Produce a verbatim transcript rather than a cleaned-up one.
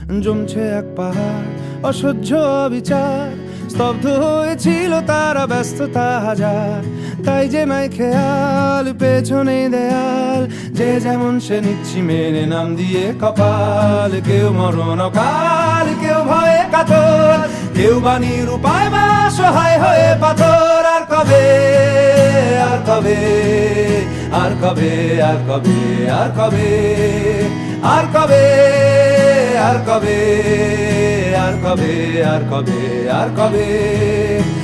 জমছে এক পাহাড় অসহ্য অবিচার, স্তব্ধ হয়েছিল তারা ব্যস্ততা হাজার। তাই যে নাই খেয়াল পেছনে দেয়াল, যে যেমন সে নিচ্ছি মেনে নাম দিয়ে কপাল। কেউ মরণ কাল, কেউ ভয়ে কাতর, কেউ বাণীর উপায় বা সহায় হয়ে পাথর। আর কবে আর কবে আর কবে আর কবে আর কবে আর কবে আর কবে আর কবে আর কবে আর কবে